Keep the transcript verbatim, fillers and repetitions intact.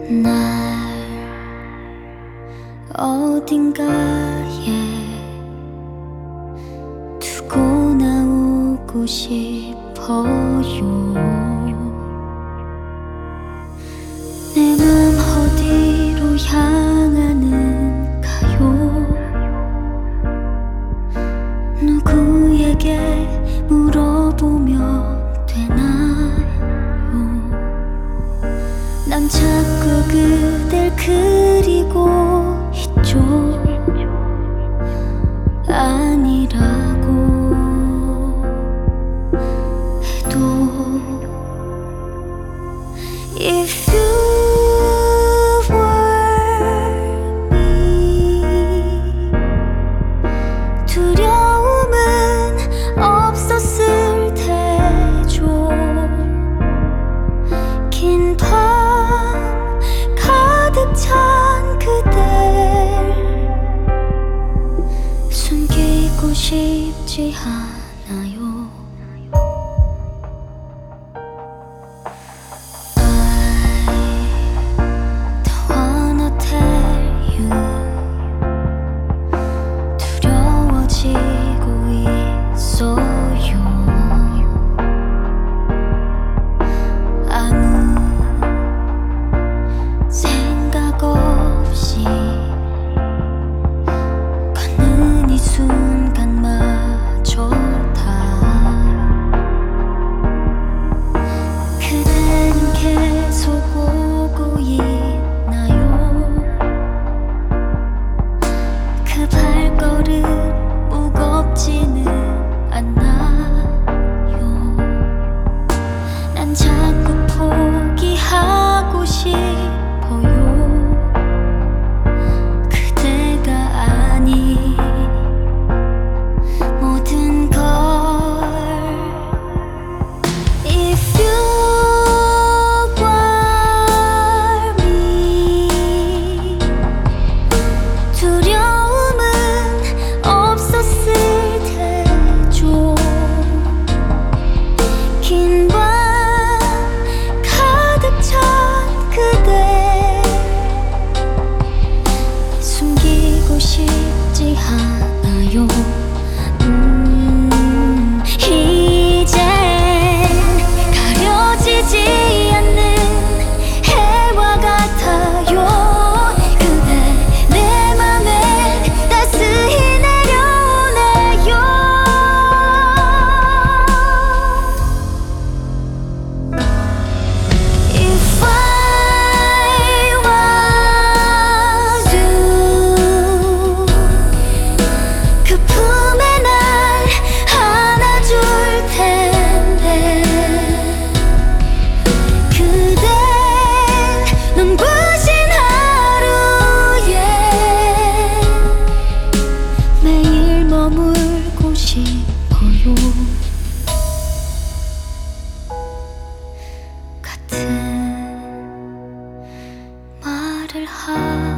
날 어딘가에 두고 나오고 싶어요. 내 맘 어디로 향하는가요? 누구에게 물어보면 되나요? 난 자꾸 그댈 그리고 있죠. 아니라고 해도 If you were me, 두려움은 없었을 테죠. 긴 밤 가득 찬 그댈 숨기고 싶지 않아요. 쉽지 않아요. 음, 이젠 가려지지 않는 해와 같아요. 그대 내 맘에 따스히 내려오네요. If I 머물고 싶어요. 같은 말을 하